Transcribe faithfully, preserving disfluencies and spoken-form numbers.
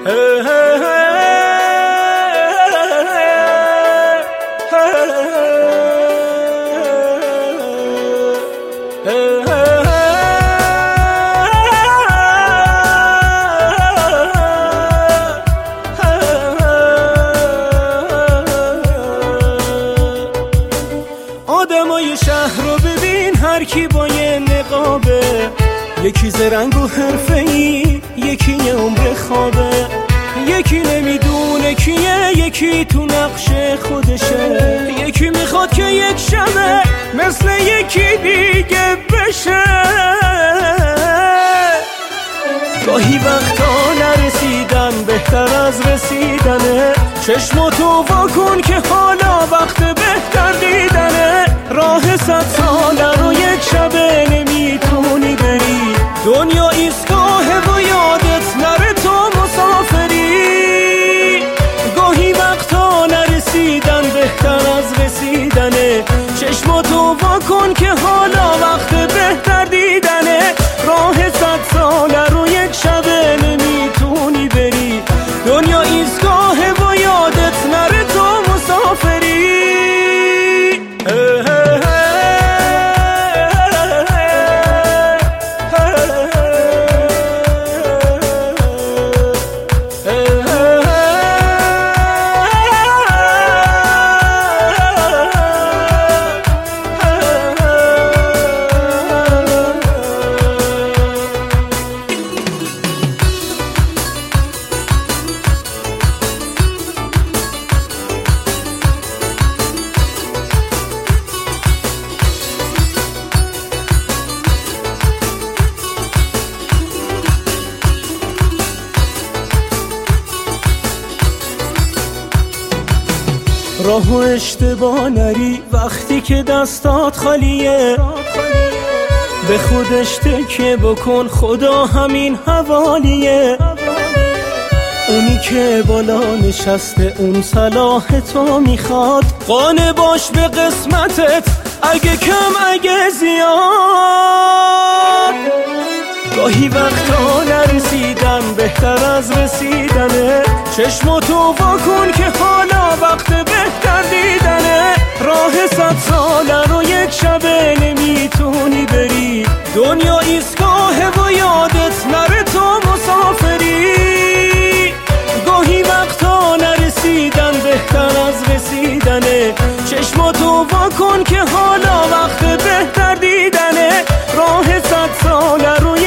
آدمای شهر رو ببین هر کی با یه نقابه، یکی زرنگ و حرفه‌ای، یکی یه عمر خوابه، یکی نمیدونه کیه، یکی تو نقش خودشه، یکی میخواد که یک شبه مثل یکی دیگه بشه. گاهی وقتا نرسیدن بهتر از رسیدنه، چشماتو وا کن که حالا وقت بهتر دیدنه. راه صد ساله رو یک شبه نمیتونی بری، دنیا ایستگاهه و یادت نره تو مسافری. گاهی وقتا نرسیدن بهتر از رسیدنه، چشماتو وا کن که حالا وقت بهتر دیدنه. راه صد ساله رو یک شبه نمیتونی بری، دنیا ایستگاهه و یادت نره تو مسافری. راهو اشتباه نری وقتی که دستات خالیه، به خودش تکیه بکن خدا همین حوالیه. اونی که بالا نشسته اون صلاح تو میخواد، قانع باش به قسمتت اگه کم اگه زیاد. گاهی وقتا نرسیدن بهتر از رسیدنه، چشماتو وا کن که حالا وقت بهتر دیدنه. راه صد ساله رو یک شبه نمیتونی بری، دنیا ایستگاهه و یادت نره تو مسافری. گاهی وقتا نرسیدن بهتر از رسیدنه، چشماتو وا کن که حالا وقت بهتر دیدنه. راه صد ساله رو